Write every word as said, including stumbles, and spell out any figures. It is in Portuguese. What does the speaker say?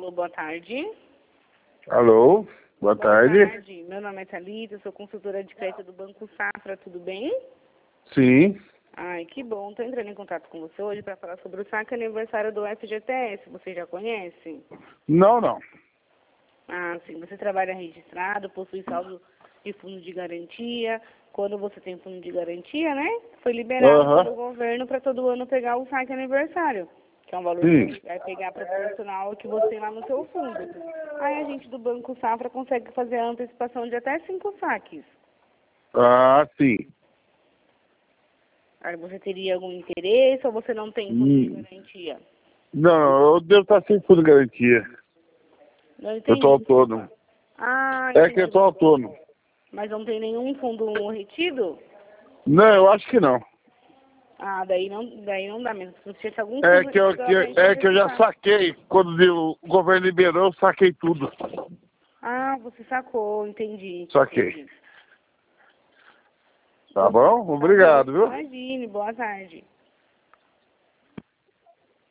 Alô, boa tarde. Alô, boa, boa tarde. Boa tarde. Meu nome é Thalita, sou consultora de crédito do Banco Safra, tudo bem? Sim. Ai, que bom. Estou entrando em contato com você hoje para falar sobre o saque aniversário do F G T S. Você já conhece? Não, não. Ah, sim. Você trabalha registrado, possui saldo de fundo de garantia. Quando você tem fundo de garantia, né? Foi liberado Aham. pelo governo para todo ano pegar o saque aniversário, que é um valor Sim. que vai pegar proporcional ao que você tem lá no seu fundo. Aí a gente do Banco Safra consegue fazer a antecipação de até cinco saques. Ah, sim. Aí você teria algum interesse ou você não tem fundo de Hum. garantia? Não, eu devo estar sem fundo de garantia. Não Eu estou entendi. autônomo. Ah, É que eu entendi. estou autônomo. Mas não tem nenhum fundo retido? Não, eu acho que não. Ah, daí não, daí não dá mesmo. Se você tivesse algum É fundo que eu, retido, que, dá pra gente é que eu já antecipar. saquei. Quando o governo liberou, eu saquei tudo. Ah, você sacou, entendi. Saquei. Entendi. Tá bom? Tá bom. Obrigado, viu? Imagine, boa tarde.